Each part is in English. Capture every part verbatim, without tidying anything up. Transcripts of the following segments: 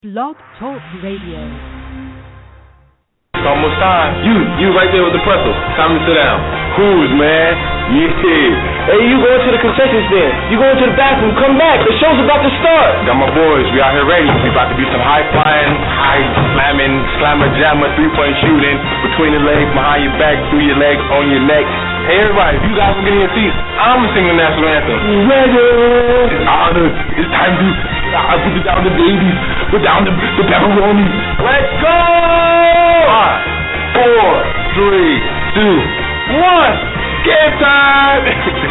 Blog Talk Radio. It's almost time. You, you right there with the pretzel. Time to sit down. Who's, man? Yeah. Hey, you going to the concession stand. You going to the bathroom. Come back. The show's about to start. Got my boys. We out here ready. We about to be some high flying, high slamming, slammer jammer, three point shooting between the legs, behind your back, through your legs, on your neck. Hey, everybody, if you guys can get in your seats, I'm gonna sing the national anthem. Ready. It's honored. It's time to I put it down the babies. Put down the, the pepperoni. Let's go! Five, four, three, two, one. Game time!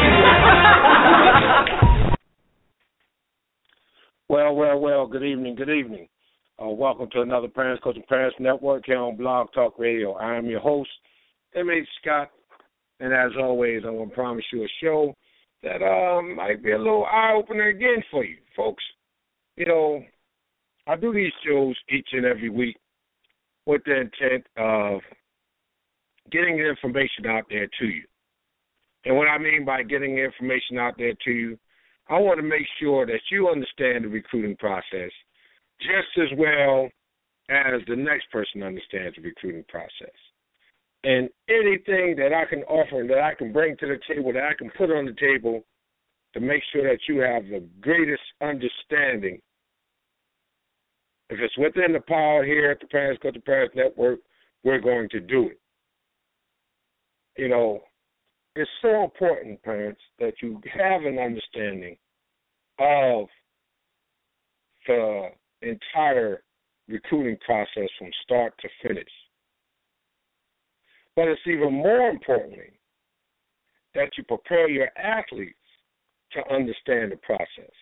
Well, well, well, good evening, good evening. Uh, welcome to another Parents Coaching Parents Network here on Blog Talk Radio. I am your host, M H. Scott, and as always, I'm going to promise you a show that um, might be a little eye-opener again for you, folks. You know, I do these shows each and every week with the intent of getting the information out there to you. And what I mean by getting the information out there to you, I want to make sure that you understand the recruiting process just as well as the next person understands the recruiting process. And anything that I can offer and that I can bring to the table, that I can put on the table to make sure that you have the greatest understanding, if it's within the power here at the Parents Coaching Parents Network, we're going to do it. You know, it's so important, parents, that you have an understanding of the entire recruiting process from start to finish. But it's even more importantly that you prepare your athletes to understand the process.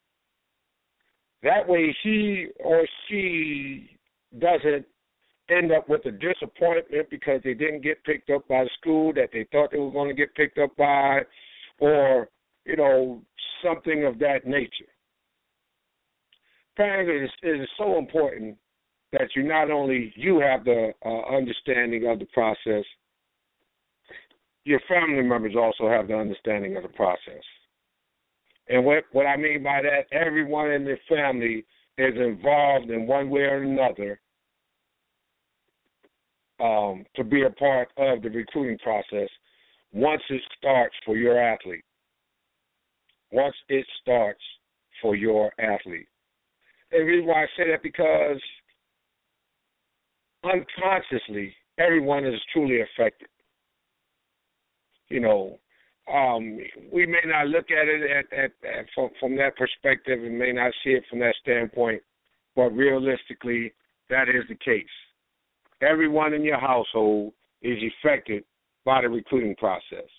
That way he or she doesn't end up with a disappointment because they didn't get picked up by the school that they thought they were going to get picked up by, or, you know, something of that nature. Parents, it is so important that you not only you have the uh, understanding of the process, your family members also have the understanding of the process. And what, what I mean by that, everyone in the family is involved in one way or another um, to be a part of the recruiting process once it starts for your athlete. Once it starts for your athlete. And the reason why I say that because unconsciously, everyone is truly affected. You know, um, we may not look at it at, at, at from, from that perspective and may not see it from that standpoint, but realistically, that is the case. Everyone in your household is affected by the recruiting process.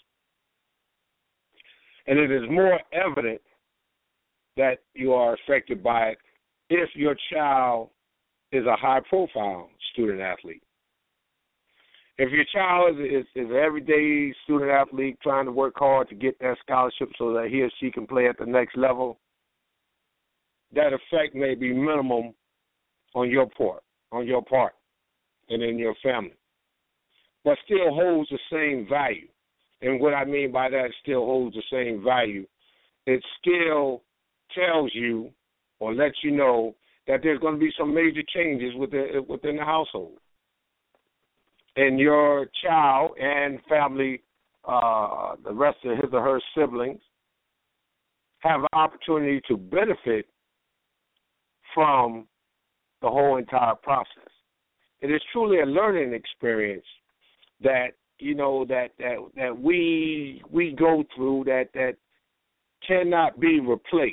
And it is more evident that you are affected by it if your child is a high-profile student-athlete. If your child is, is, is an everyday student-athlete trying to work hard to get that scholarship so that he or she can play at the next level, that effect may be minimum on your part, on your part and in your family, but still holds the same value. And what I mean by that, still holds the same value. It still tells you or lets you know that there's going to be some major changes within, within the household. And your child and family, uh, the rest of his or her siblings, have an opportunity to benefit from the whole entire process. It is truly a learning experience that, you know, that that, that we we go through that, that cannot be replaced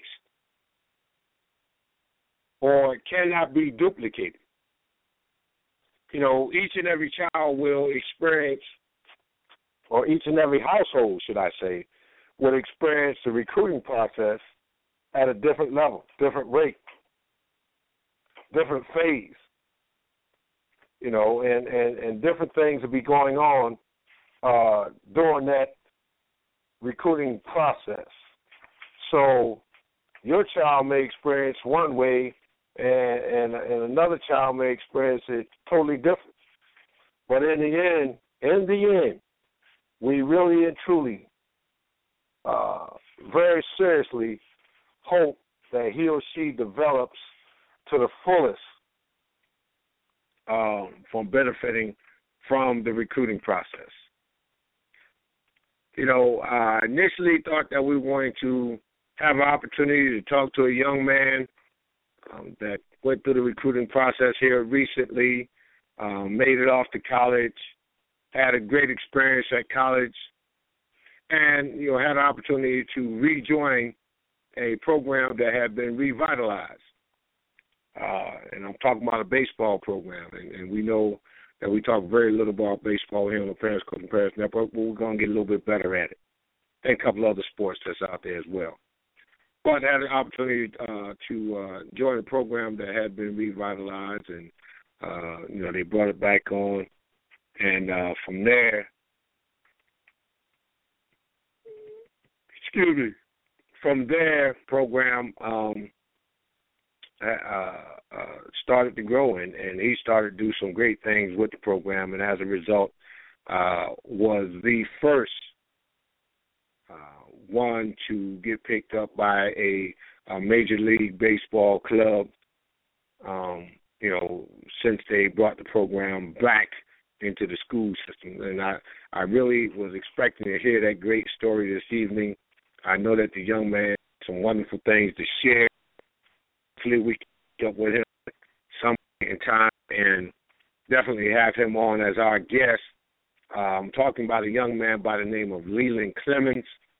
or cannot be duplicated. You know, each and every child will experience, or each and every household, should I say, will experience the recruiting process at a different level, different rate, different phase, you know, and, and, and different things will be going on uh, during that recruiting process. So your child may experience one way, And, and and another child may experience it totally different. But in the end, in the end, we really and truly, uh, very seriously hope that he or she develops to the fullest um, from benefiting from the recruiting process. You know, I initially thought that we wanted to have an opportunity to talk to a young man um, that went through the recruiting process here recently, um, made it off to college, had a great experience at college, and, you know, had an opportunity to rejoin a program that had been revitalized. Uh, and I'm talking about a baseball program, and, and we know that we talk very little about baseball here on the Parents Coaching Parents Network, but we're going to get a little bit better at it. And a couple other sports that's out there as well. But I had an opportunity uh, to uh, join a program that had been revitalized, and, uh, you know, they brought it back on. And uh, from there, excuse me, from there, program um, uh, uh, started to grow, and, and he started to do some great things with the program, and as a result, uh, was the first uh, one to get picked up by a, a Major League Baseball club, um, you know, since they brought the program back into the school system. And I, I really was expecting to hear that great story this evening. I know that the young man has some wonderful things to share. Hopefully we can get up with him some point in time and definitely have him on as our guest. Uh, I'm talking about a young man by the name of Leland Clemens.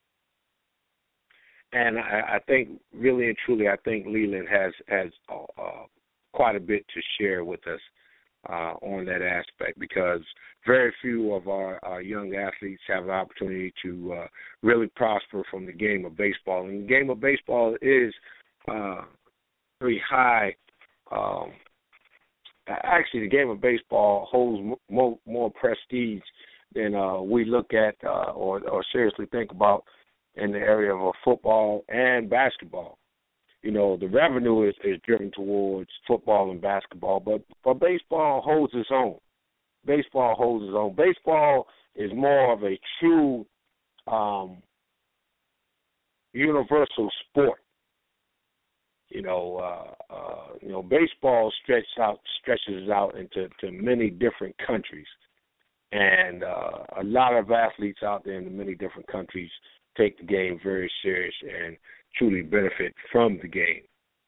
And I, I think, really and truly, I think Leland has, has uh, uh, quite a bit to share with us uh, on that aspect, because very few of our, our young athletes have an opportunity to uh, really prosper from the game of baseball. And the game of baseball is uh, very high. Um, actually, the game of baseball holds more, more prestige than uh, we look at uh, or, or seriously think about in the area of uh, football and basketball. You know, the revenue is, is driven towards football and basketball, but, but baseball holds its own. Baseball holds its own. Baseball is more of a true um, universal sport. You know, uh, uh, you know, baseball stretches out stretches out into to many different countries, and uh, a lot of athletes out there in the many different countries take the game very serious and truly benefit from the game.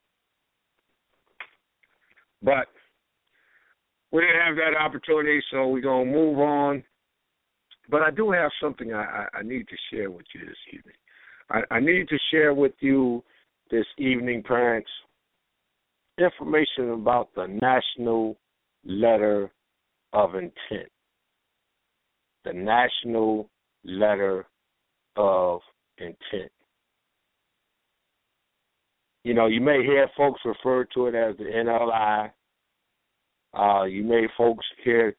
But we didn't have that opportunity, so we're going to move on. But I do have something I, I need to share with you this evening. I, I need to share with you this evening, parents, information about the National Letter of Intent. The National Letter of Intent. You know, you may hear folks refer to it as the N L I. Uh, you may folks hear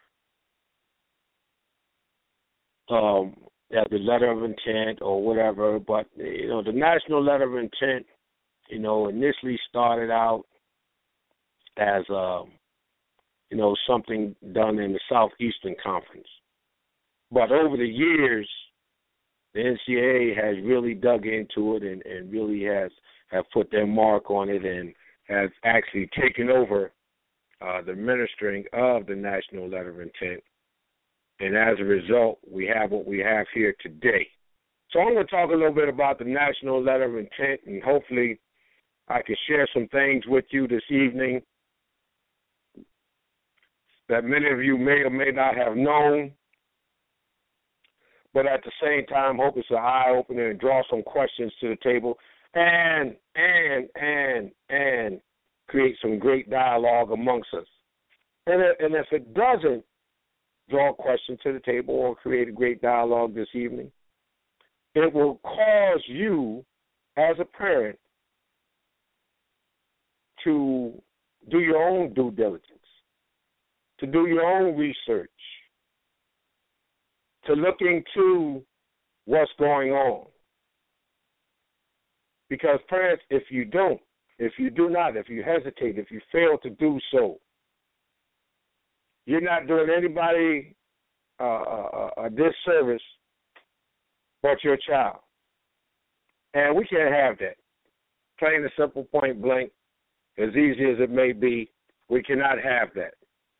um, as the letter of intent or whatever, but, you know, the National Letter of Intent, you know, initially started out as, um, you know, something done in the Southeastern Conference. But over the years, the N C double A has really dug into it and, and really has have put their mark on it and has actually taken over uh, the administering of the National Letter of Intent. And as a result, we have what we have here today. So I'm going to talk a little bit about the National Letter of Intent, and hopefully I can share some things with you this evening that many of you may or may not have known. But at the same time, hope it's an eye-opener and draw some questions to the table and, and, and, and create some great dialogue amongst us. And, and if it doesn't draw a question to the table or create a great dialogue this evening, it will cause you as a parent to do your own due diligence, to do your own research, to look into what's going on. Because parents, if you don't, if you do not, if you hesitate, if you fail to do so, you're not doing anybody uh, a, a disservice but your child. And we can't have that. Plain and simple, point blank. as easy as it may be, we cannot have that.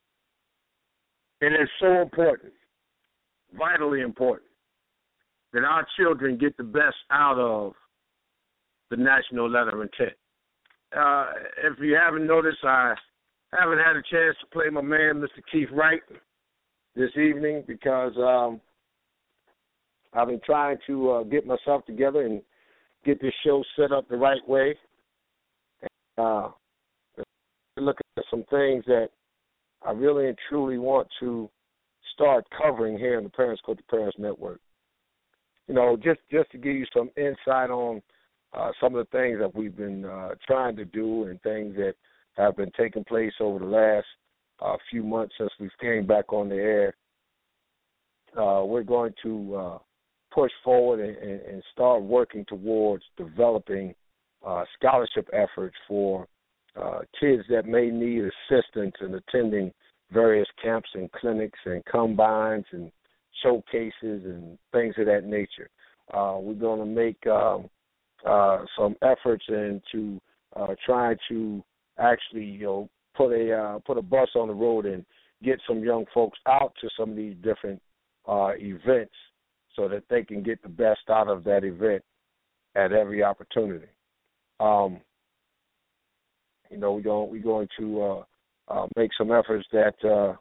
It is so important, vitally important, that our children get the best out of the National Letter of Intent. Uh, if you haven't noticed, I haven't had a chance to play my man, Mister Keith Wright, this evening because um, I've been trying to uh, get myself together and get this show set up the right way. Uh, look at some things that I really and truly want to start covering here in the Parents Coach to Parents Network. You know, just, just to give you some insight on uh, some of the things that we've been uh, trying to do and things that have been taking place over the last uh, few months since we came back on the air. Uh, we're going to uh, push forward and, and start working towards developing uh, scholarship efforts for uh, kids that may need assistance in attending various camps and clinics and combines and showcases and things of that nature. Uh, we're going to make um, uh, some efforts into uh, trying to actually, you know, put a uh, put a bus on the road and get some young folks out to some of these different uh, events so that they can get the best out of that event at every opportunity. Um, you know, we're going we're going to uh, uh, make some efforts that uh,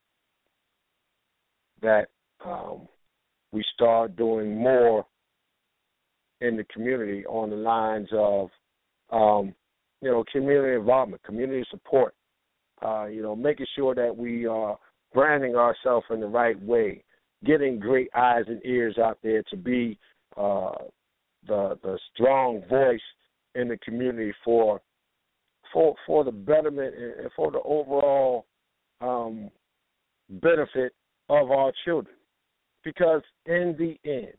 that um, we start doing more in the community on the lines of, um, you know, community involvement, community support. Uh, you know, making sure that we are branding ourselves in the right way, getting great eyes and ears out there to be uh, the the strong voice in the community for for for the betterment and for the overall um, benefit of our children. Because in the end,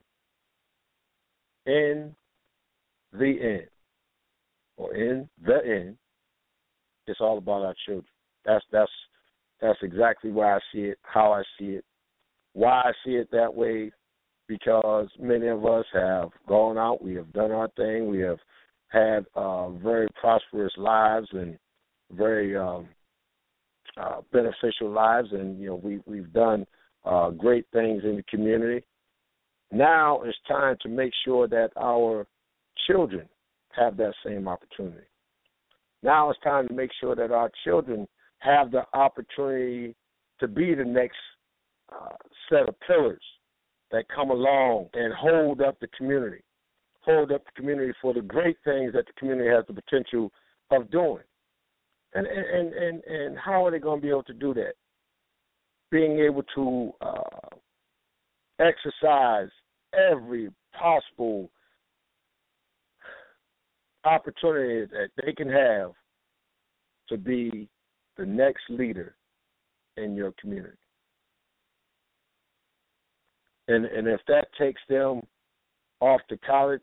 in the end, or in the end, it's all about our children. That's that's that's exactly why I see it, how I see it, why I see it that way, because many of us have gone out, we have done our thing, we have had uh, very prosperous lives and very um, uh, beneficial lives, and you know we we've done uh, great things in the community. Now it's time to make sure that our children have that same opportunity. Now it's time to make sure that our children have the opportunity to be the next uh, set of pillars that come along and hold up the community, hold up the community for the great things that the community has the potential of doing. And and, and, and how are they going to be able to do that? Being able to uh, exercise every possible opportunity that they can have to be the next leader in your community. And and if that takes them off to college,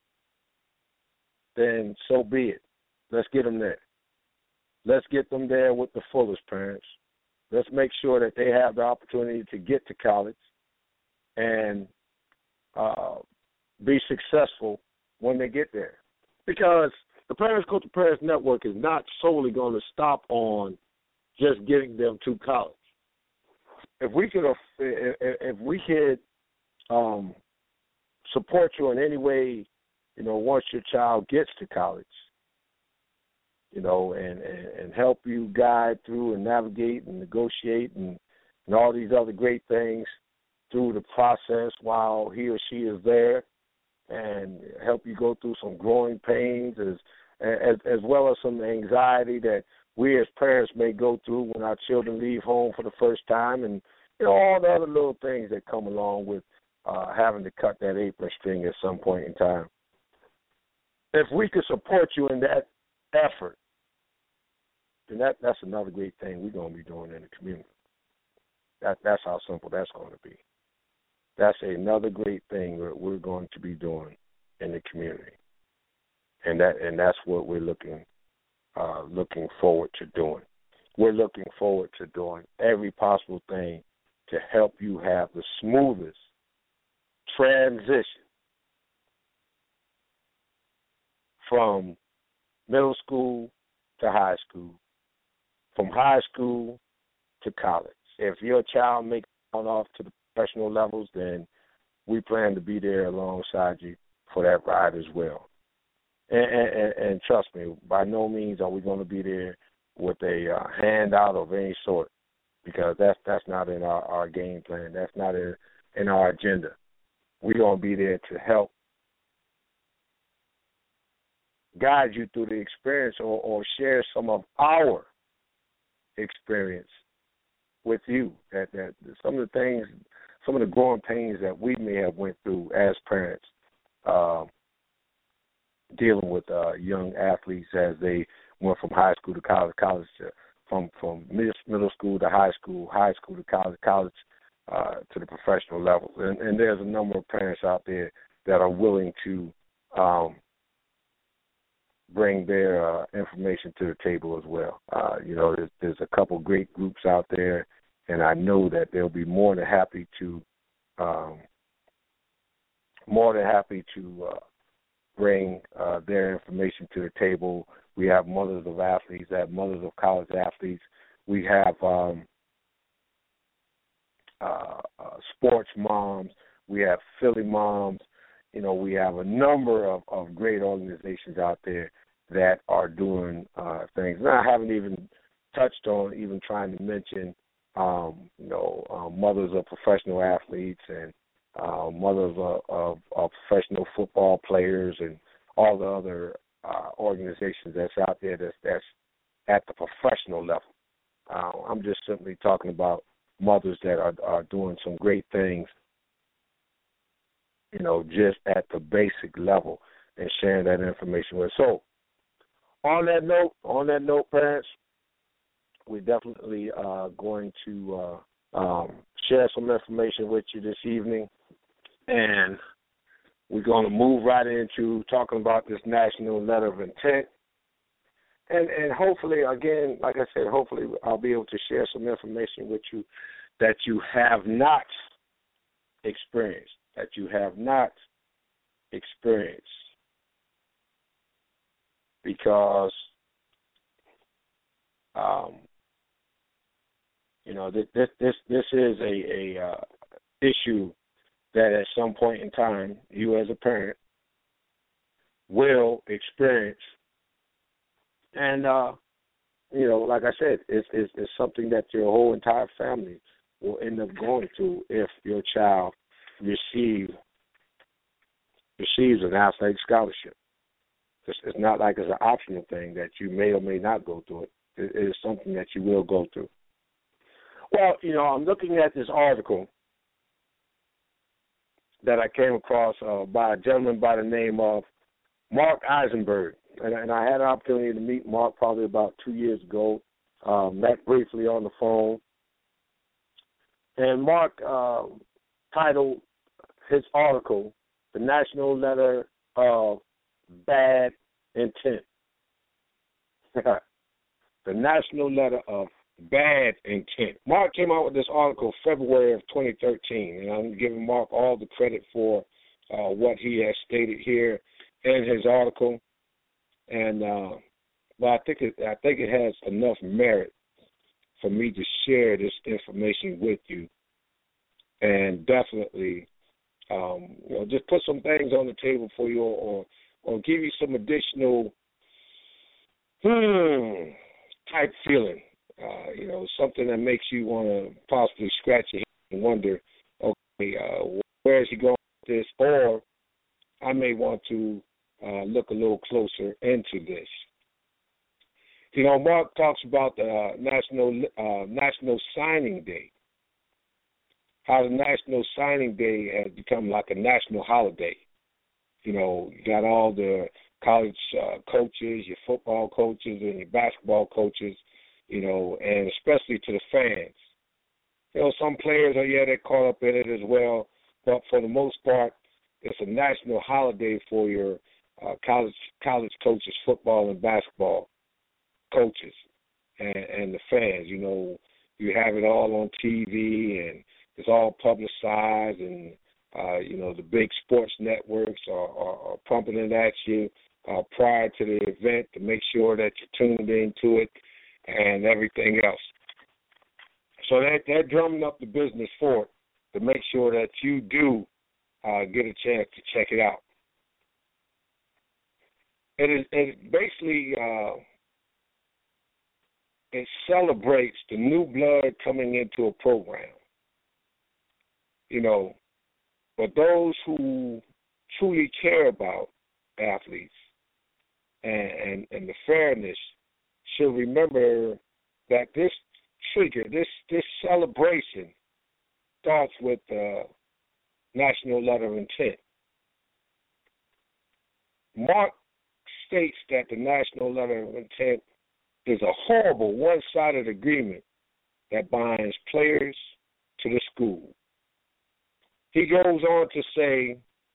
then so be it. Let's get them there. Let's get them there with the fullest, parents. Let's make sure that they have the opportunity to get to college and uh, be successful when they get there. Because the Parents Coach to Parents Network is not solely going to stop on just getting them to college. If we could, if we could um, support you in any way, you know, once your child gets to college, you know, and, and, and help you guide through and navigate and negotiate and, and all these other great things through the process while he or she is there, and help you go through some growing pains as, as as well as some anxiety that we as parents may go through when our children leave home for the first time, and you know all the other little things that come along with uh, having to cut that apron string at some point in time. If we could support you in that effort, then that, that's another great thing we're going to be doing in the community. That That's how simple that's going to be. That's another great thing that we're going to be doing in the community, and that and that's what we're looking uh, looking forward to doing. We're looking forward to doing every possible thing to help you have the smoothest transition from middle school to high school, from high school to college. If your child makes it on off to the professional levels, then we plan to be there alongside you for that ride as well. And, and, and trust me, by no means are we going to be there with a uh, handout of any sort, because that's that's not in our, our game plan. That's not in, in our agenda. We're going to be there to help guide you through the experience, or, or share some of our experience with you. That, that some of the things, some of the growing pains that we may have went through as parents, uh, dealing with uh, young athletes as they went from high school to college, college to, from from middle school to high school, high school to college, college uh, to the professional level. And, and there's a number of parents out there that are willing to um, bring their uh, information to the table as well. Uh, you know, there's, there's a couple great groups out there, and I know that they'll be more than happy to, um, more than happy to uh, bring uh, their information to the table. We have mothers of athletes, we have mothers of college athletes. We have um, uh, uh, sports moms. We have Philly moms. You know, we have a number of, of great organizations out there that are doing uh, things. And I haven't even touched on even trying to mention, um, you know, uh, mothers of professional athletes and uh, mothers of, of, of professional football players and all the other uh, organizations that's out there that's, that's at the professional level. Uh, I'm just simply talking about mothers that are, are doing some great things, you know, just at the basic level and sharing that information with us. So, on that note, on that note, parents, we're definitely uh, going to uh, um, share some information with you this evening, and we're going to move right into talking about this national letter of intent. And, and hopefully, again, like I said, hopefully I'll be able to share some information with you that you have not experienced, that you have not experienced. Because, um, you know, this this this, this is a, a uh, issue that at some point in time you as a parent will experience, and uh, you know, like I said, it's, it's it's something that your whole entire family will end up going through if your child receive receives an athletic scholarship. It's not like it's an optional thing that you may or may not go through it. It is something that you will go through. Well, you know, I'm looking at this article that I came across uh, by a gentleman by the name of Mark Eisenberg. And, and I had an opportunity to meet Mark probably about two years ago, uh, met briefly on the phone. And Mark uh, titled his article, "The National Letter of Bad Intent." The National Letter of Bad Intent. Mark came out with this article February of twenty thirteen, and I'm giving Mark all the credit for uh, what he has stated here in his article. And uh, but I think it, I think it has enough merit for me to share this information with you, and definitely, um, you know, just put some things on the table for you, or, or or give you some additional hmm, type feeling, uh, you know, something that makes you want to possibly scratch your head and wonder, okay, uh, where is he going with this? Or I may want to uh, look a little closer into this. You know, Mark talks about the uh, National uh, National Signing Day, how the National Signing Day has become like a national holiday. You know, you got all the college uh, coaches, your football coaches, and your basketball coaches, you know, and especially to the fans. You know, some players are, yeah, they're caught up in it as well, but for the most part, it's a national holiday for your uh, college college coaches, football and basketball coaches, and, and the fans. You know, you have it all on T V, and it's all publicized, and Uh, you know, the big sports networks are, are, are pumping it at you. uh, prior to the event to make sure that you're tuned into it and everything else. So that, they're drumming up the business for it to make sure that you do uh, get a chance to check it out. It, is, it basically uh, it celebrates the new blood coming into a program. You know, but those who truly care about athletes and, and, and the fairness should remember that this trigger, this this celebration starts with the National Letter of Intent. Mark states that the National Letter of Intent is a horrible one-sided agreement that binds players to the school. He goes on to say,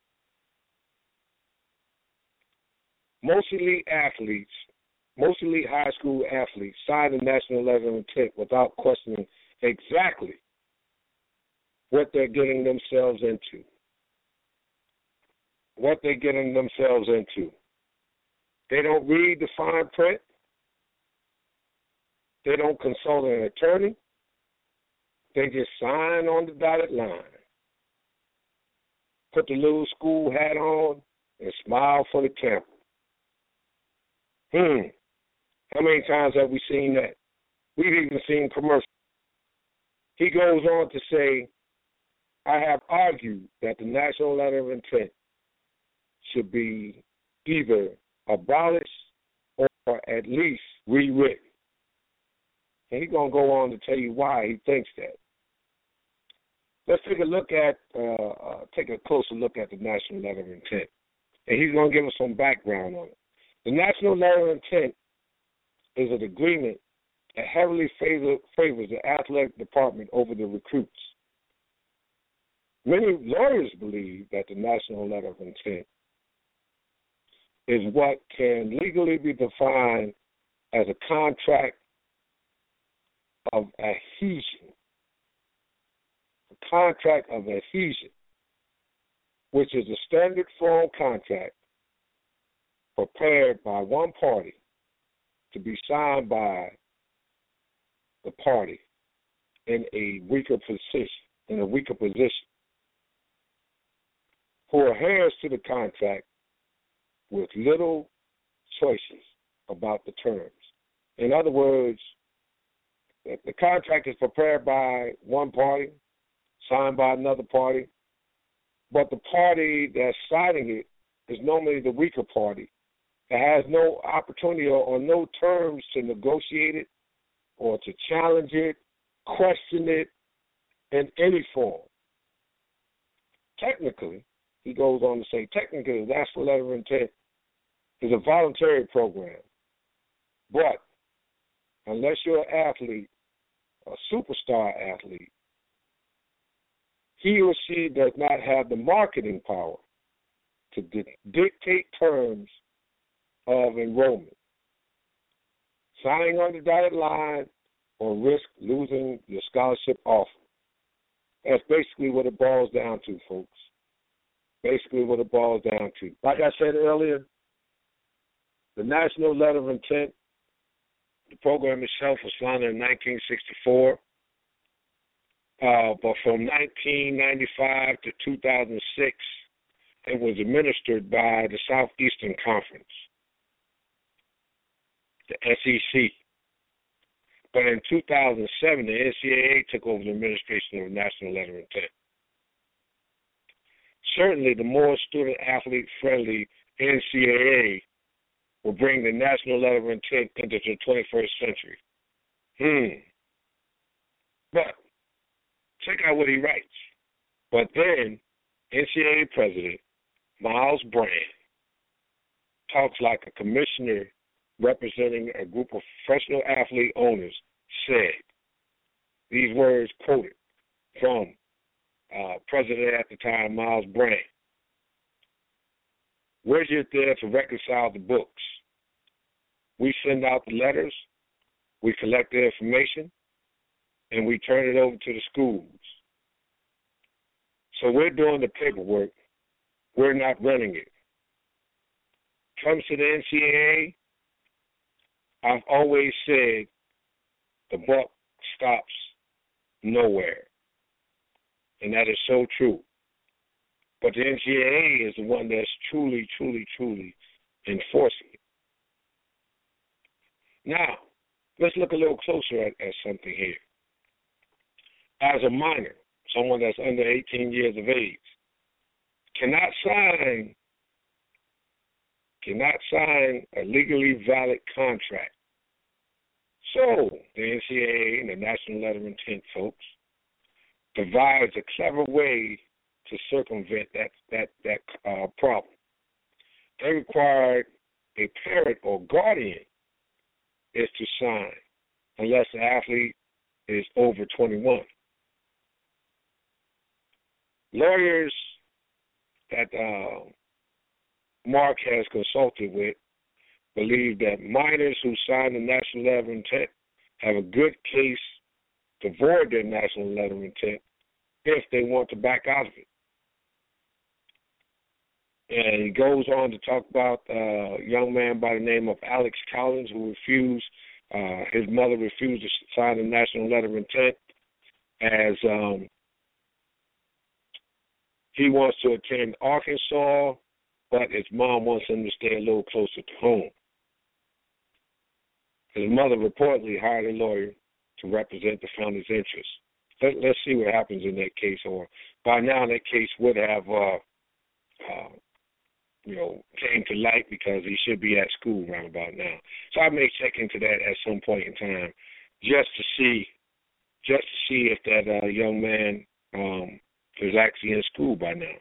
most elite athletes, most elite high school athletes sign the National Letter of Intent without questioning exactly what they're getting themselves into. What they're getting themselves into. They don't read the fine print. They don't consult an attorney. They just sign on the dotted line. Put the little school hat on and smile for the camera. Hmm. How many times have we seen that? We've even seen commercials. He goes on to say, I have argued that the National Letter of Intent should be either abolished or at least rewritten. And he's going to go on to tell you why he thinks that. Let's take a look at, uh, uh, take a closer look at the National Letter of Intent. And he's going to give us some background on it. The National Letter of Intent is an agreement that heavily favor, favors the athletic department over the recruits. Many lawyers believe that the National Letter of Intent is what can legally be defined as a contract of adhesion. A contract of adhesion, which is a standard form contract prepared by one party to be signed by the party in a weaker position, in a weaker position, who adheres to the contract with little choices about the terms. In other words, the contract is prepared by one party, signed by another party, but the party that's signing it is normally the weaker party. It has no opportunity or, or no terms to negotiate it or to challenge it, question it in any form. Technically, he goes on to say, technically, the National Letter of Intent is a voluntary program. But unless you're an athlete, a superstar athlete, he or she does not have the marketing power to di- dictate terms of enrollment, signing on the dotted line, or risk losing your scholarship offer. That's basically what it boils down to, folks. Basically what it boils down to. Like I said earlier, the National Letter of Intent, the program itself was founded in nineteen sixty-four, uh, but from nineteen ninety-five to two thousand six, it was administered by the Southeastern Conference, the S E C. But in two thousand seven, the N C double A took over the administration of the National Letter of Intent. Certainly, the more student-athlete friendly N C double A will bring the National Letter of Intent into the twenty-first century. Hmm. But check out what he writes. But then, N C double A President Myles Brand talks like a commissioner representing a group of professional athlete owners said. These words quoted from uh, President at the time, Myles Brand. We're just there to reconcile the books. We send out the letters, we collect the information, and we turn it over to the schools. So we're doing the paperwork. We're not running it. comes to the N C double A, I've always said the buck stops nowhere. And that is so true. But the N C double A is the one that's truly, truly, truly enforcing it. Now, let's look a little closer at, at something here. As a minor, someone that's under eighteen years of age, cannot sign cannot sign a legally valid contract. So the N C double A and the National Letter of Intent, folks, provides a clever way to circumvent that that that uh, problem. They require a parent or guardian is to sign unless the athlete is over twenty-one. Lawyers that uh, Mark has consulted with believe that minors who sign the National Letter of Intent have a good case to void their National Letter of Intent if they want to back out of it. And he goes on to talk about uh, a young man by the name of Alex Collins who refused, uh, his mother refused to sign the National Letter of Intent as um, he wants to attend Arkansas, but his mom wants him to stay a little closer to home. His mother reportedly hired a lawyer to represent the founder's interests. Let, let's see what happens in that case, or by now that case would have, uh, uh, you know, came to light because he should be at school around about now. So I may check into that at some point in time, just to see, just to see if that uh, young man um, is actually in school by now.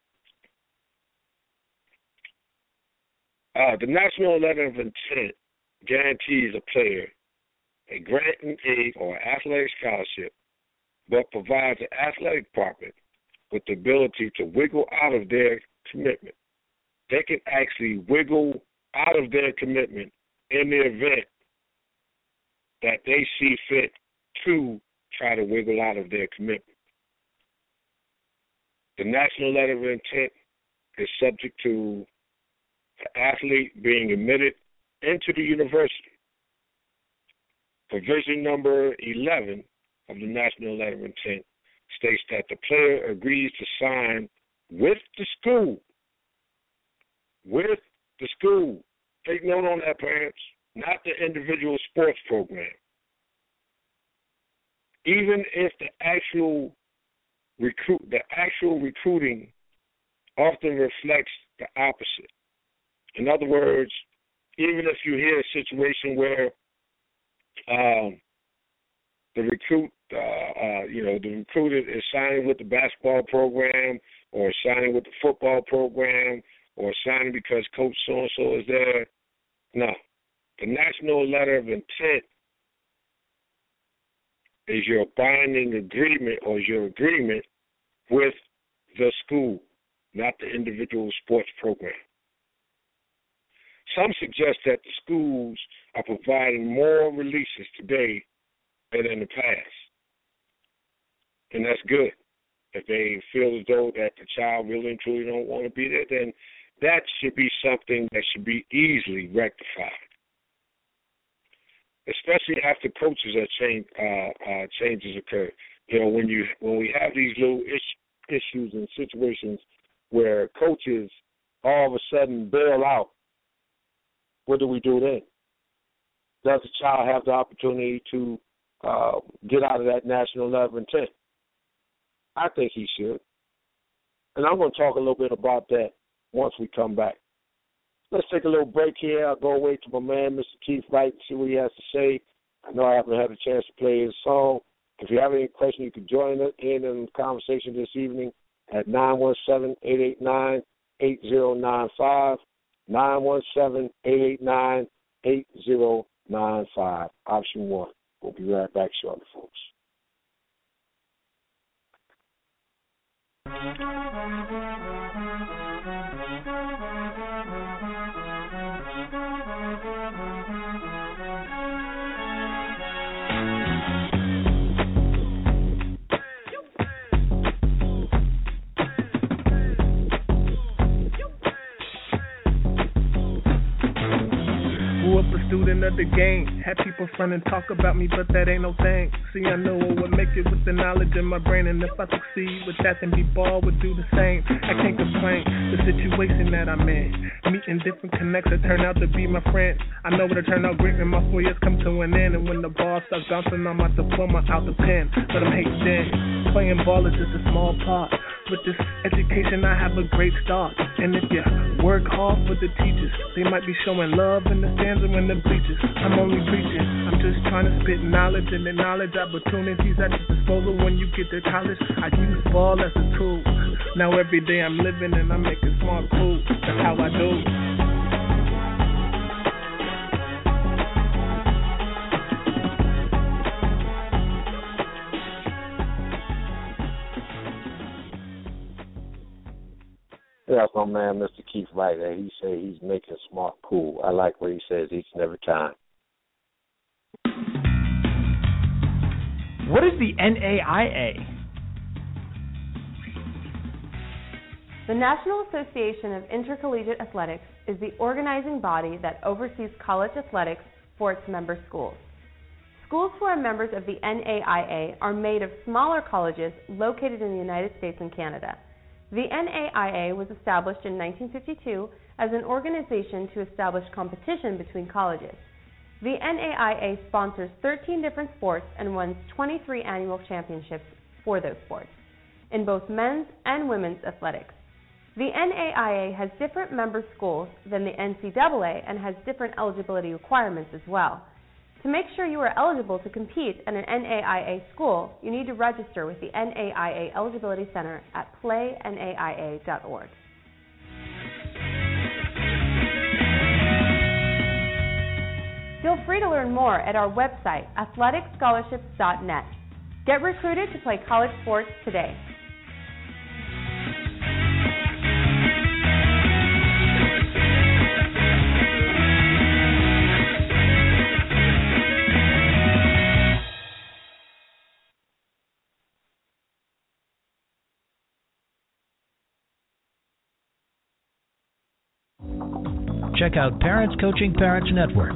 Uh, the National Letter of Intent guarantees a player a grant in aid or athletic scholarship, but provides the athletic department with the ability to wiggle out of their commitment. They can actually wiggle out of their commitment in the event that they see fit to try to wiggle out of their commitment. The National Letter of Intent is subject to the athlete being admitted into the university. Provision number eleven of the National Letter of Intent states that the player agrees to sign with the school, with the school. Take note on that, parents, not the individual sports program. Even if the actual recruit, the actual recruiting often reflects the opposite. In other words, even if you hear a situation where um, the recruit, uh, uh, you know, the recruiter is signing with the basketball program, or signing with the football program, or signing because Coach so-and-so is there. No. The National Letter of Intent is your binding agreement or your agreement with the school, not the individual sports program. Some suggest that the schools are providing more releases today than in the past. And that's good. If they feel as though that the child really and truly don't want to be there, then that should be something that should be easily rectified. Especially after coaches are change, uh, uh, changes occur. You know, when you when we have these little is- issues and situations where coaches all of a sudden bail out, what do we do then? Does the child have the opportunity to uh, get out of that National Letter of Intent? I think he should. And I'm going to talk a little bit about that once we come back. Let's take a little break here. I'll go away to my man, Mister Keith Wright, and see what he has to say. I know I haven't had a chance to play his song. If you have any questions, you can join us in the conversation this evening at nine one seven, eight eight nine, eight zero nine five, nine one seven, eight eight nine, eight zero nine five, option one. We'll be right back shortly, folks. beginning of the game. Had people front and talk about me, but that ain't no thing. See, I know I would make it with the knowledge in my brain, and if I succeed with that, then B-Ball would do the same. I can't complain, the situation that I'm in. Meeting different connects that turn out to be my friends. I know it'll turn out great when my four years come to an end, and when the ball starts bouncing on my diploma out the pen. But I'm hating then. Playing ball is just a small part. With this education, I have a great start. And if you work hard for the teachers, they might be showing love in the stands or in the bleachers. I'm only preaching. I'm just trying to spit knowledge and acknowledge opportunities at your disposal when you get to college. I use ball as a tool. Now every day I'm living and I'm making smart moves. That's how I do. That's my man, Mister Keith right there. He said he's making smart pool. I like what he says each and every time. What is the N A I A? The National Association of Intercollegiate Athletics is the organizing body that oversees college athletics for its member schools. Schools who are members of the N A I A are made of smaller colleges located in the United States and Canada. The N A I A was established in nineteen fifty-two as an organization to establish competition between colleges. The N A I A sponsors thirteen different sports and runs twenty-three annual championships for those sports, in both men's and women's athletics. The N A I A has different member schools than the N C double A and has different eligibility requirements as well. To make sure you are eligible to compete at an N A I A school, you need to register with the N A I A Eligibility Center at play N A I A dot org. Feel free to learn more at our website, athletic scholarships dot net. Get recruited to play college sports today. Check out Parents Coaching Parents Network.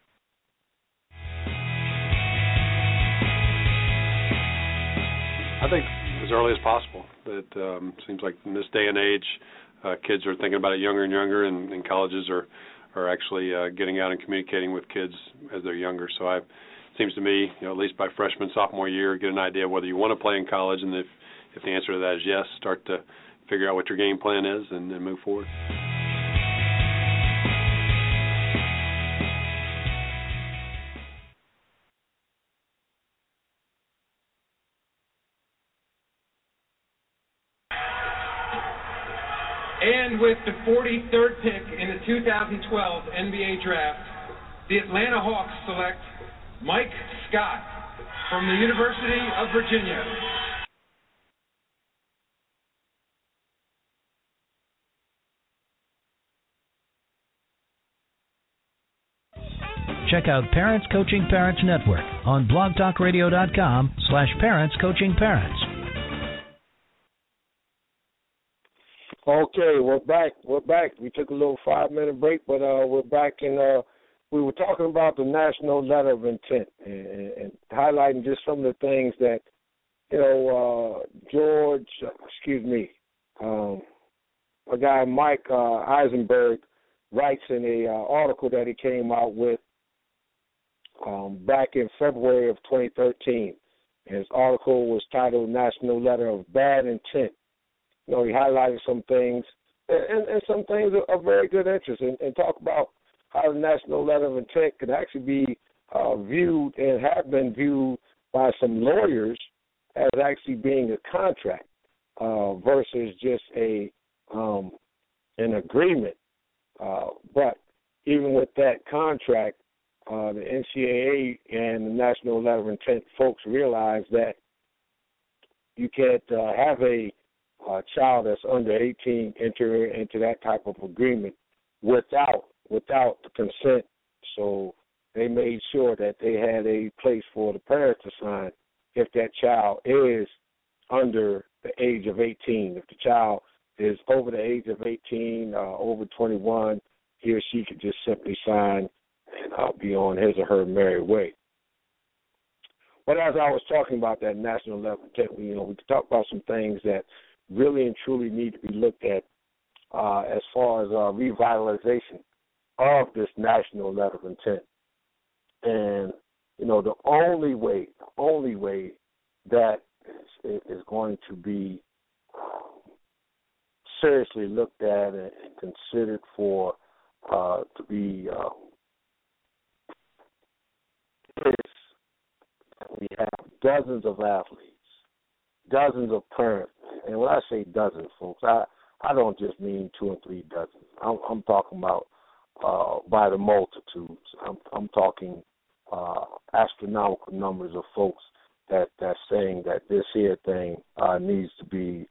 I think as early as possible. It um, seems like in this day and age, uh, kids are thinking about it younger and younger, and, and colleges are are actually uh, getting out and communicating with kids as they're younger. So I, it seems to me, you know, at least by freshman, sophomore year, get an idea of whether you want to play in college, and if, if the answer to that is yes, start to figure out what your game plan is and then move forward. And with the forty-third pick in the two thousand twelve N B A Draft, the Atlanta Hawks select Mike Scott from the University of Virginia. Check out Parents Coaching Parents Network on blogtalkradio.com slash parents coaching parents. Okay, we're back. We're back. We took a little five-minute break, but uh, we're back, and uh, we were talking about the National Letter of Intent and, and highlighting just some of the things that, you know, uh, George, excuse me, um, a guy, Mike uh, Eisenberg, writes in a uh, article that he came out with um, back in February of twenty thirteen. And his article was titled National Letter of Bad Intent. You know, he highlighted some things, and, and some things are of very good interest, and, and talk about how the National Letter of Intent can actually be uh, viewed and have been viewed by some lawyers as actually being a contract uh, versus just a um, an agreement. Uh, but even with that contract, uh, the N C double A and the National Letter of Intent folks realize that you can't uh, have a A child that's under eighteen enter into that type of agreement without without the consent. So they made sure that they had a place for the parents to sign if that child is under the age of eighteen. If the child is over the age of eighteen, uh, over twenty-one, he or she could just simply sign and uh, be on his or her merry way. But as I was talking about that national level, you know, we could talk about some things that really and truly need to be looked at uh, as far as uh, revitalization of this national letter of intent. And, you know, the only way, the only way that is, is going to be seriously looked at and considered for uh, to be uh, is we have dozens of athletes, dozens of parents, and when I say dozens, folks, I, I don't just mean two and three dozens. I'm, I'm talking about uh, by the multitudes. I'm, I'm talking uh, astronomical numbers of folks that that's saying that this here thing uh, needs to be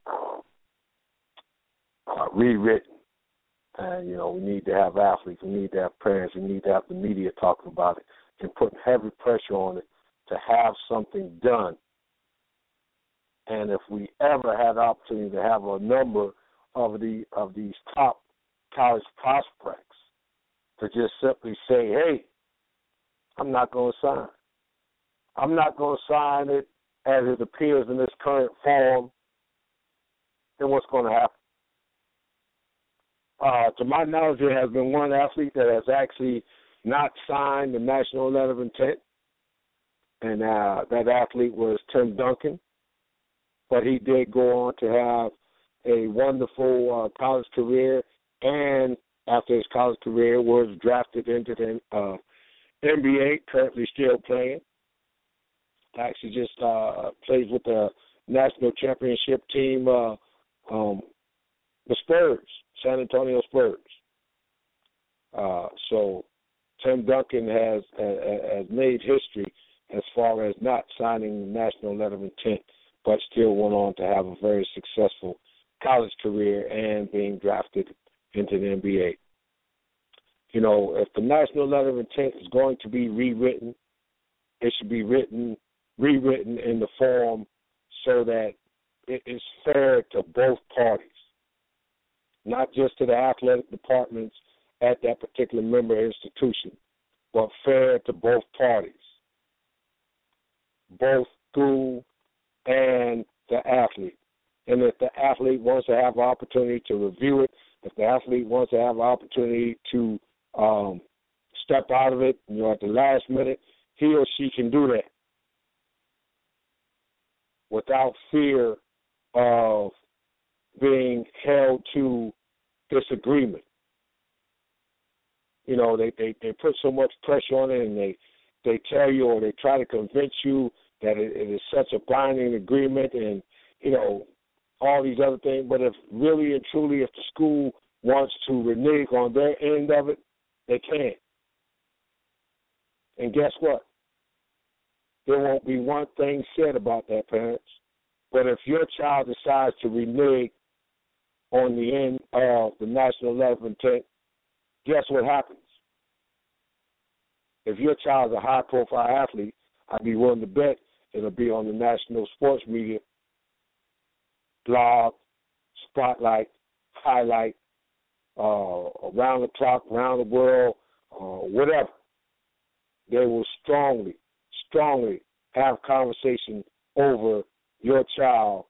uh, rewritten. And, you know, we need to have athletes, we need to have parents, we need to have the media talking about it and putting heavy pressure on it to have something done. And if we ever had the opportunity to have a number of the of these top college prospects to just simply say, hey, I'm not going to sign. I'm not going to sign it as it appears in this current form, then what's going to happen? Uh, to my knowledge, there has been one athlete that has actually not signed the national letter of intent, and uh, that athlete was Tim Duncan. But he did go on to have a wonderful uh, college career, and after his college career was drafted into the uh, N B A, currently still playing. Actually just uh, plays with the national championship team, uh, um, the Spurs, San Antonio Spurs. Uh, so Tim Duncan has uh, has made history as far as not signing the national letter of intent, but still went on to have a very successful college career and being drafted into the N B A. You know, if the national letter of intent is going to be rewritten, it should be written, rewritten in the form so that it is fair to both parties, not just to the athletic departments at that particular member institution, but fair to both parties, both school and the athlete. And if the athlete wants to have an opportunity to review it, if the athlete wants to have an opportunity to um, step out of it, you know, at the last minute, he or she can do that without fear of being held to disagreement. You know, they, they, they put so much pressure on it, and they, they tell you or they try to convince you that it, it is such a binding agreement and, you know, all these other things. But if really and truly, if the school wants to renege on their end of it, they can. And guess what? There won't be one thing said about that, parents. But if your child decides to renege on the end of the national letter of intent, guess what happens? If your child is a high-profile athlete, I'd be willing to bet it'll be on the national sports media, blog, spotlight, highlight, uh, around the clock, around the world, uh, whatever. They will strongly, strongly have conversation over your child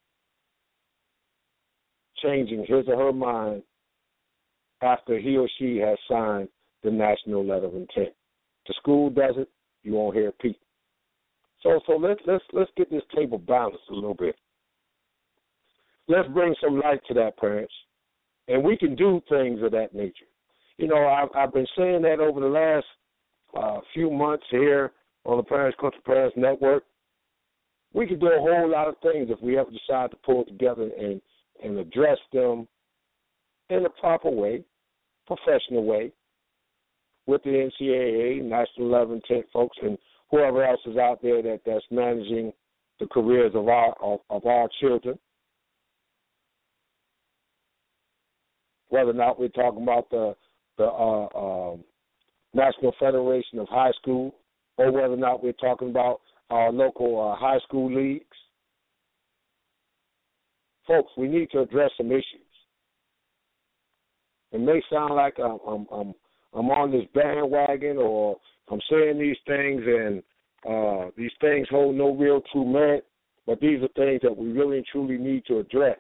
changing his or her mind after he or she has signed the national letter of intent. The school does it, you won't hear a peep. So, so let's let's let's get this table balanced a little bit. Let's bring some light to that, parents, and we can do things of that nature. You know, I've, I've been saying that over the last uh, few months here on the Parents Coaching Parents Network. We can do a whole lot of things if we ever decide to pull together and and address them in a proper way, professional way, with the N C double A, National Letter of Intent folks, and whoever else is out there that, that's managing the careers of our of, of our children. Whether or not we're talking about the the uh, um, National Federation of High School, or whether or not we're talking about our local uh, high school leagues. Folks, we need to address some issues. It may sound like I'm, I'm, I'm, I'm on this bandwagon or I'm saying these things and uh, these things hold no real true merit, but these are things that we really and truly need to address.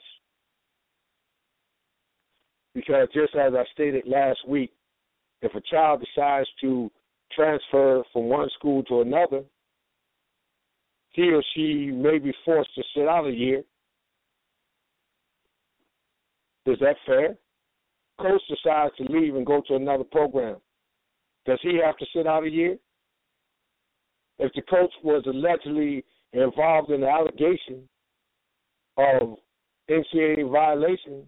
Because just as I stated last week, if a child decides to transfer from one school to another, he or she may be forced to sit out a year. Is that fair? Coach decides to leave and go to another program. Does he have to sit out a year? If the coach was allegedly involved in the allegation of N C double A violation,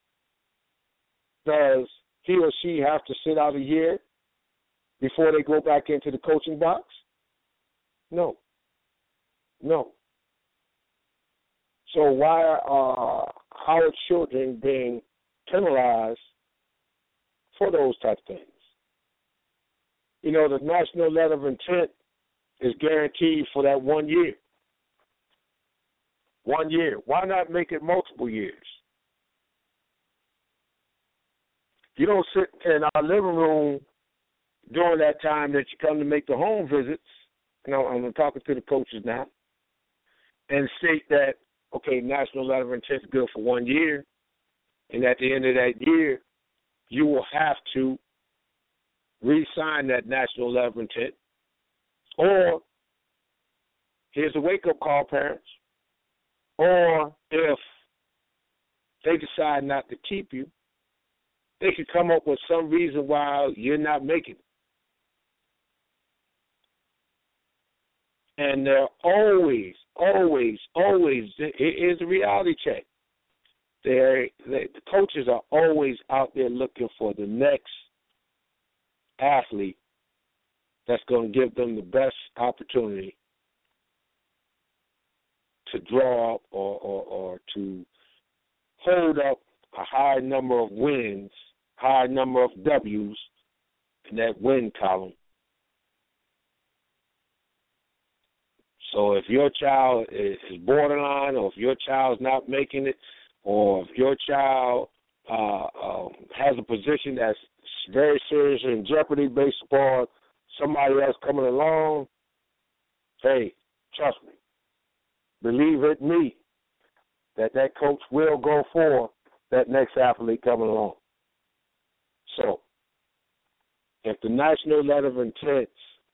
does he or she have to sit out a year before they go back into the coaching box? No. No. So why are our children being penalized for those type of things? You know, the national letter of intent is guaranteed for that one year. One year. Why not make it multiple years? You don't sit in our living room during that time that you come to make the home visits, and I'm, I'm talking to the coaches now, and state that, okay, national letter of intent is good for one year, and at the end of that year, you will have to re-sign that national letter of intent, or here's a wake-up call, parents, or if they decide not to keep you, they could come up with some reason why you're not making it. And they're always, always, always, it is a reality check. They're, they, the coaches are always out there looking for the next athlete that's going to give them the best opportunity to draw up or, or, or to hold up a high number of wins, high number of W's in that win column. So if your child is borderline, or if your child's not making it, or if your child uh, uh, has a position that's very serious in jeopardy based upon somebody else coming along, hey, trust me, believe it me, that that coach will go for that next athlete coming along. So, if the national letter of intents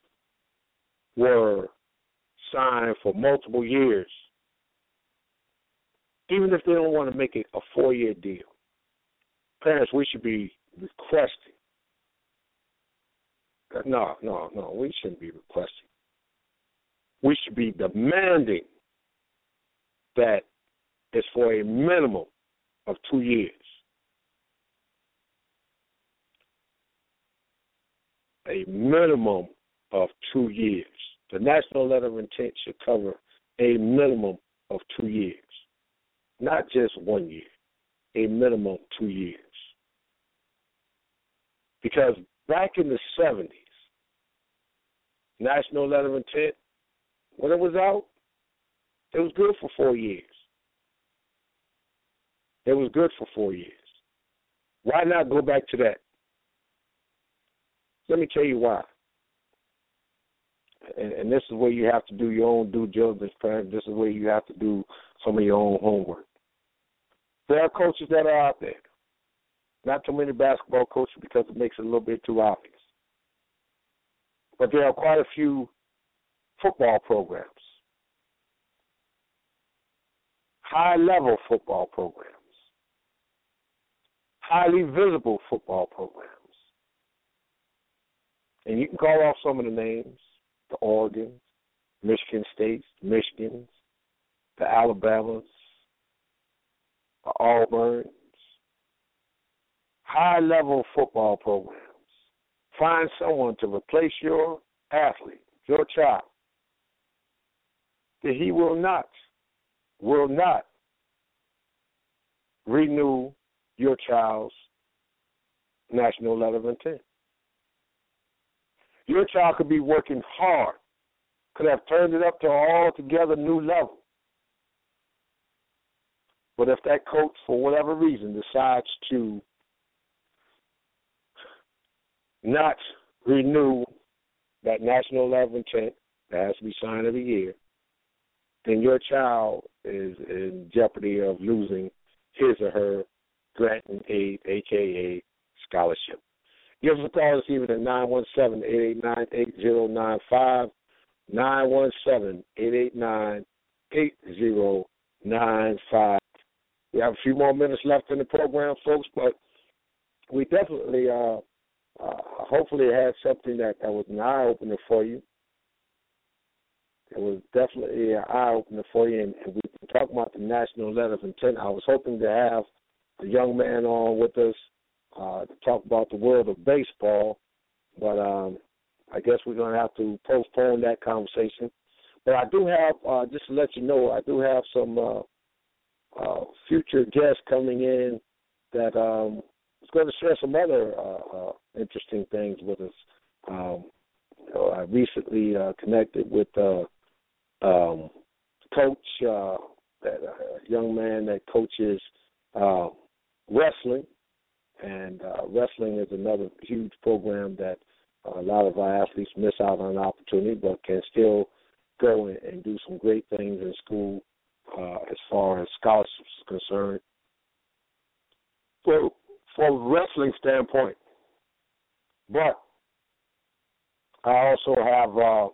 were signed for multiple years, even if they don't want to make it a four-year deal, parents, we should be requesting. No, no, no, we shouldn't be requesting. We should be demanding that it's for a minimum of two years. A minimum of two years. The national letter of intent should cover a minimum of two years. Not just one year, a minimum of two years. Because back in the seventies, national letter of intent, when it was out, it was good for four years. It was good for four years. Why not go back to that? Let me tell you why. And, and this is where you have to do your own due diligence, parents. This is where you have to do some of your own homework. There are coaches that are out there. Not too many basketball coaches because it makes it a little bit too obvious. But there are quite a few football programs, high-level football programs, highly visible football programs. And you can call off some of the names, the Oregons, Michigan States, Michigans, the Alabamas, the Auburns, high-level football programs. Find someone to replace your athlete, your child, that he will not, will not renew your child's national letter of intent. Your child could be working hard, could have turned it up to an altogether new level. But if that coach, for whatever reason, decides to not renew that national letter of intent that has to be signed every year, then your child is in jeopardy of losing his or her grant and aid, a k a scholarship. Give us a call this evening at nine one seven, eight eight nine, eight zero nine five, nine one seven, eight eight nine, eight zero nine five. We have a few more minutes left in the program, folks, but we definitely, uh, uh, hopefully had something that, that was an eye-opener for you. It was definitely an eye-opener for you, and, and we've been talking about the national letter of intent. I was hoping to have the young man on with us uh, to talk about the world of baseball, but um, I guess we're going to have to postpone that conversation. But I do have, uh, just to let you know, I do have some uh, uh, future guests coming in that um, is going to share some other uh, uh, interesting things with us. Um, you know, I recently uh, connected with uh, um, coach, uh, that uh, young man that coaches uh, wrestling, and uh, wrestling is another huge program that uh, a lot of our athletes miss out on an opportunity, but can still go and, and do some great things in school uh, as far as scholarships is concerned. For, from a wrestling standpoint, but I also have,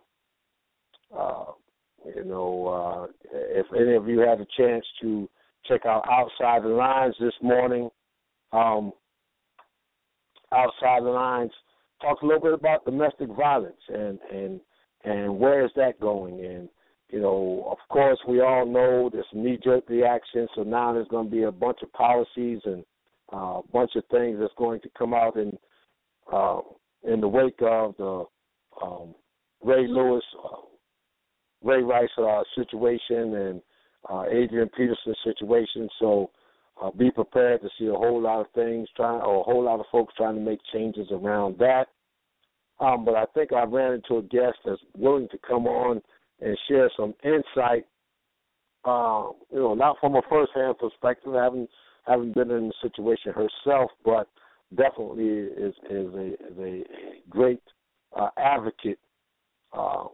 uh, uh, you know, uh, if any of you had a chance to check out Outside the Lines this morning, um, Outside the Lines talks a little bit about domestic violence and, and, and where is that going. And, you know, of course, we all know there's a knee-jerk reaction, so now there's going to be a bunch of policies and uh, a bunch of things that's going to come out in, uh, in the wake of the um, Ray Lewis, uh, Ray Rice uh, situation and uh, Adrian Peterson situation. So uh, be prepared to see a whole lot of things trying, or a whole lot of folks trying to make changes around that. Um, but I think I ran into a guest that's willing to come on and share some insight. Uh, you know, not from a first-hand perspective, having haven't been in the situation herself, but definitely is is a, is a great uh, advocate uh,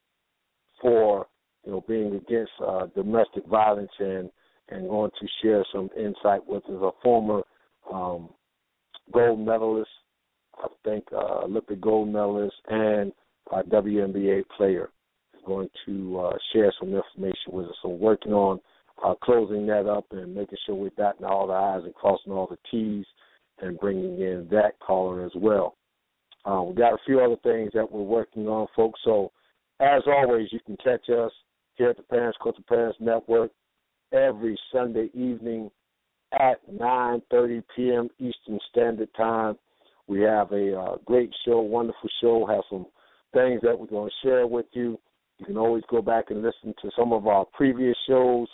for, you know, being against uh, domestic violence, and, and going to share some insight with us. A former um, gold medalist, I think uh, Olympic gold medalist, and a W N B A player is going to uh, share some information with us. So working on uh, closing that up and making sure we're dotting all the I's and crossing all the T's, and bringing in that caller as well. Uh, we got a few other things that we're working on, folks. So, as always, you can catch us here at the Parents Coaching Parents Network every Sunday evening at nine thirty p.m. Eastern Standard Time. We have a uh, great show, wonderful show, have some things that we're going to share with you. You can always go back and listen to some of our previous shows.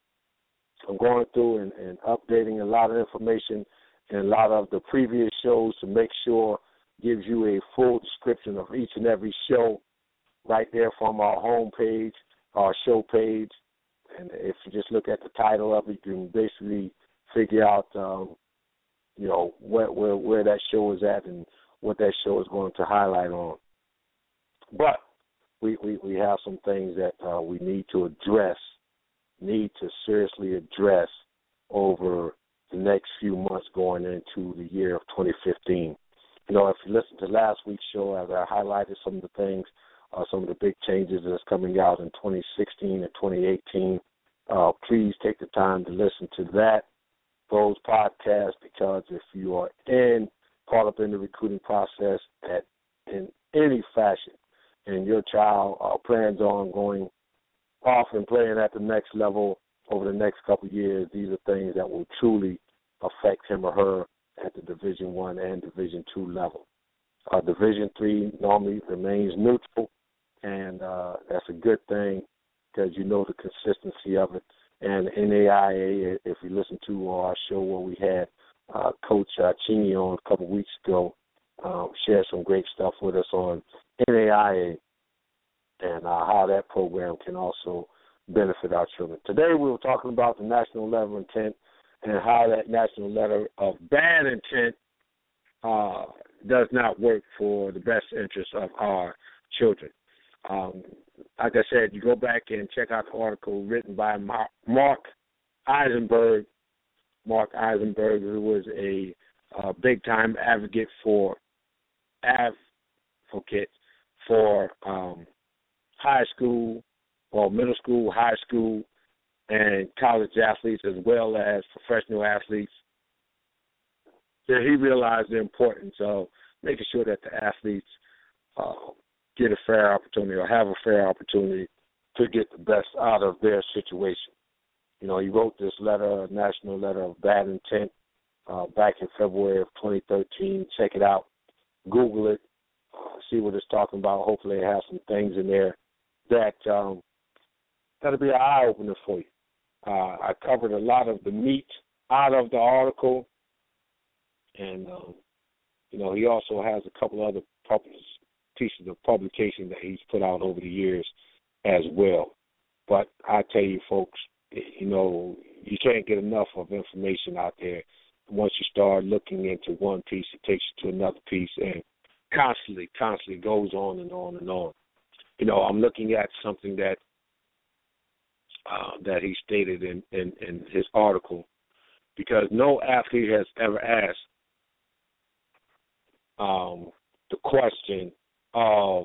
I'm going through and, and updating a lot of information in a lot of the previous shows to make sure gives you a full description of each and every show right there from our home page, our show page. And if you just look at the title of it, you can basically figure out, um, you know, where, where where that show is at and what that show is going to highlight on. But we, we, we have some things that uh, we need to address, need to seriously address over the next few months going into the year of twenty fifteen. You know, if you listen to last week's show, as I highlighted some of the things, uh, some of the big changes that's coming out in twenty sixteen and twenty eighteen, uh, please take the time to listen to that, those podcasts, because if you are in, caught up in the recruiting process at in any fashion, and your child uh, plans on going off and playing at the next level over the next couple of years, these are things that will truly affect him or her at the Division One and Division Two level. Uh, Division Three normally remains neutral, and uh, that's a good thing because you know the consistency of it. And N A I A, if you listen to our show where we had uh, Coach uh, Cheney on a couple of weeks ago, um, shared some great stuff with us on N A I A and uh, how that program can also benefit our children. Today we were talking about the National Letter of Intent and how that National Letter of Bad Intent uh, does not work for the best interest of our children. Um, like I said, you go back and check out the article written by Mark Eisenberg. Mark Eisenberg, who was a uh, big-time advocate for advocate for um, high school or middle school, high school, and college athletes as well as professional athletes. That he realized the importance of making sure that the athletes uh, get a fair opportunity or have a fair opportunity to get the best out of their situation. You know, he wrote this letter, a national letter of bad intent, uh, back in February of twenty thirteen. Check it out. Google it. Uh, see what it's talking about. Hopefully it has some things in there that um, that'll be an eye-opener for you. Uh, I covered a lot of the meat out of the article. And, um, you know, he also has a couple other pieces of publication that he's put out over the years as well. But I tell you, folks, you know, you can't get enough of information out there. Once you start looking into one piece, it takes you to another piece and constantly, constantly goes on and on and on. You know, I'm looking at something that uh, that he stated in, in, in his article, because no athlete has ever asked Um, the question of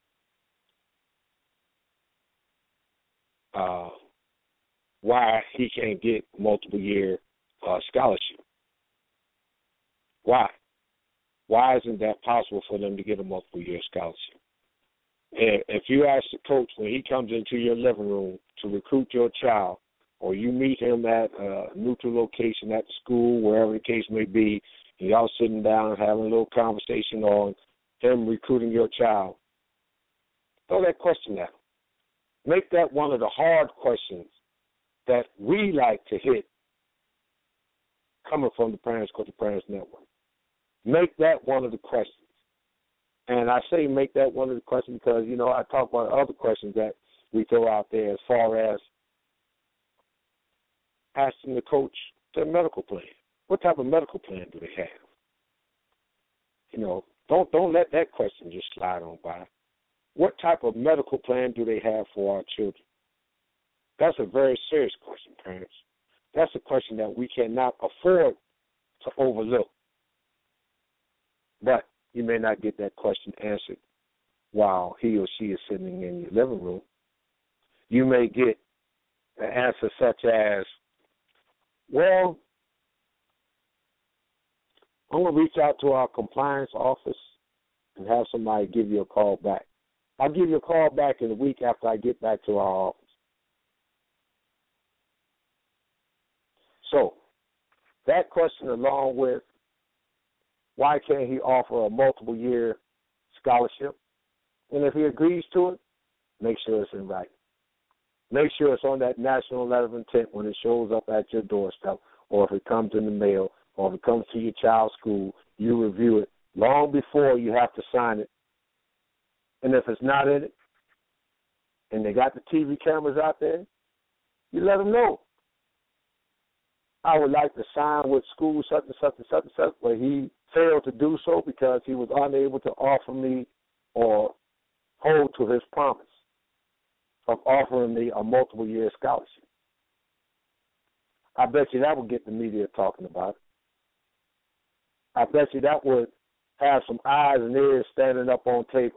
uh, why he can't get multiple year uh, scholarship. Why? Why isn't that possible for them to get a multiple year scholarship? And if you ask the coach when he comes into your living room to recruit your child, or you meet him at a neutral location at the school, wherever the case may be, and y'all sitting down having a little conversation on him recruiting your child, throw that question at him. Make that one of the hard questions that we like to hit coming from the Parents Coaching Parents Network. Make that one of the questions. And I say make that one of the questions because, you know, I talk about other questions that we throw out there as far as asking the coach their medical plan. What type of medical plan do they have? You know, don't don't let that question just slide on by. What type of medical plan do they have for our children? That's a very serious question, parents. That's a question that we cannot afford to overlook. But you may not get that question answered while he or she is sitting in your living room. You may get an answer such as, well, I'm going to reach out to our compliance office and have somebody give you a call back. I'll give you a call back in a week after I get back to our office. So that question, along with why can't he offer a multiple-year scholarship, and if he agrees to it, make sure it's in writing. Make sure it's on that national letter of intent when it shows up at your doorstep, or if it comes in the mail, or if it comes to your child's school, you review it long before you have to sign it. And if it's not in it, and they got the T V cameras out there, you let them know. I would like to sign with school such and such and such and such, but he failed to do so because he was unable to offer me or hold to his promise of offering me a multiple-year scholarship. I bet you that would get the media talking about it. I bet you that would have some eyes and ears standing up on tables.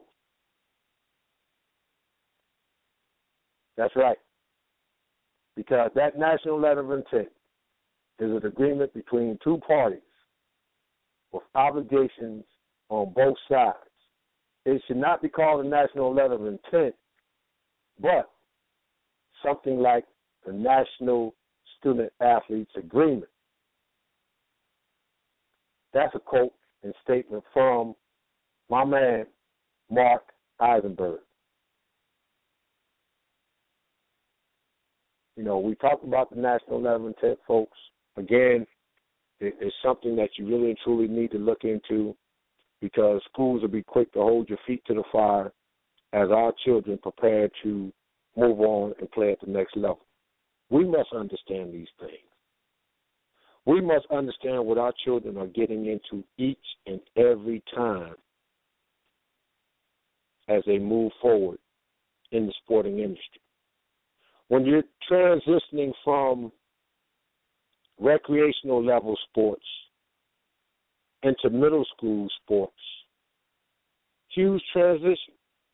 That's right. Because that national letter of intent is an agreement between two parties with obligations on both sides. It should not be called a national letter of intent, but something like the National Student Athletes Agreement. That's a quote and statement from my man, Mark Eisenberg. You know, we talked about the national letter of intent, folks. Again, it's something that you really and truly need to look into because schools will be quick to hold your feet to the fire as our children prepare to move on and play at the next level. We must understand these things. We must understand what our children are getting into each and every time as they move forward in the sporting industry. When you're transitioning from recreational level sports into middle school sports, huge transition.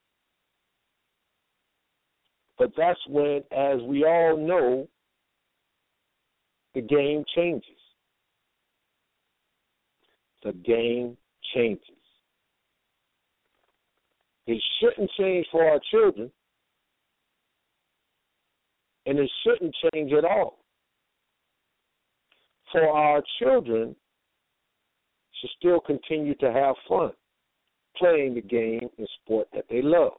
But that's when, as we all know, the game changes. The game changes. It shouldn't change for our children, and it shouldn't change at all. For our children should still continue to have fun playing the game and sport that they love.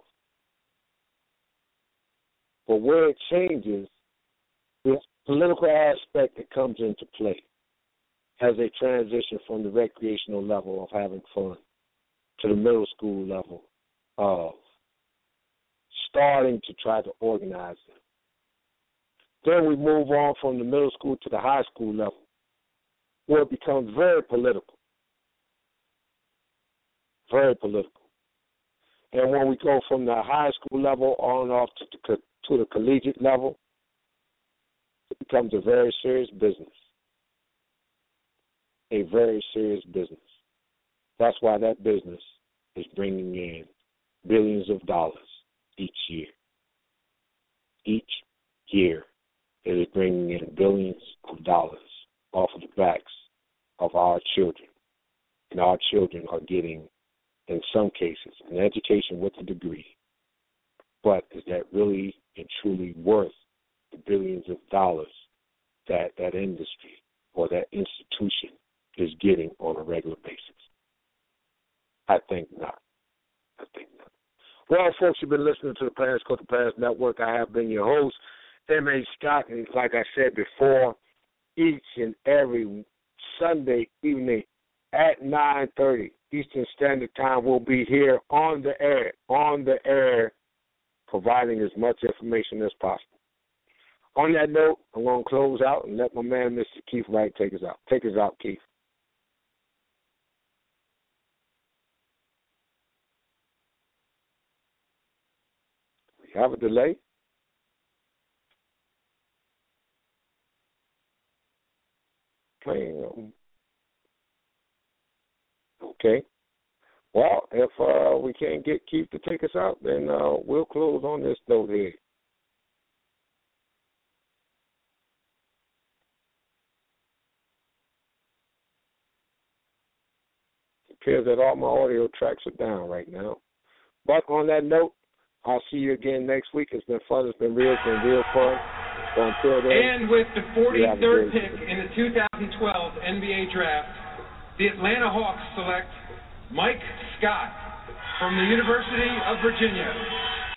But where it changes, the political aspect that comes into play as they transition from the recreational level of having fun to the middle school level of starting to try to organize them. Then we move on from the middle school to the high school level, where it becomes very political. Very political. And when we go from the high school level on off to the, to the collegiate level, it becomes a very serious business. A very serious business. That's why that business is bringing in billions of dollars each year. Each year it is bringing in billions of dollars off of the backs of our children. And our children are getting, in some cases, an education with a degree. But is that really and truly worth the billions of dollars that that industry or that institution is getting on a regular basis? I think not. I think not. Well, folks, you've been listening to the Parents Coaching Parents Network. I have been your host, M A Scott, and like I said before, each and every Sunday evening at nine thirty Eastern Standard Time, we'll be here on the air, on the air, providing as much information as possible. On that note, I'm going to close out and let my man, Mister Keith Wright, take us out. Take us out, Keith. We have a delay. Playing. Okay. Well, if uh, we can't get Keith to take us out, then uh, we'll close on this note here. It appears that all my audio tracks are down right now. But on that note, I'll see you again next week. It's been fun. It's been real. It's been real fun. So until then, and with the forty-third pick in the two thousand twelve N B A Draft, the Atlanta Hawks select Mike Scott from the University of Virginia.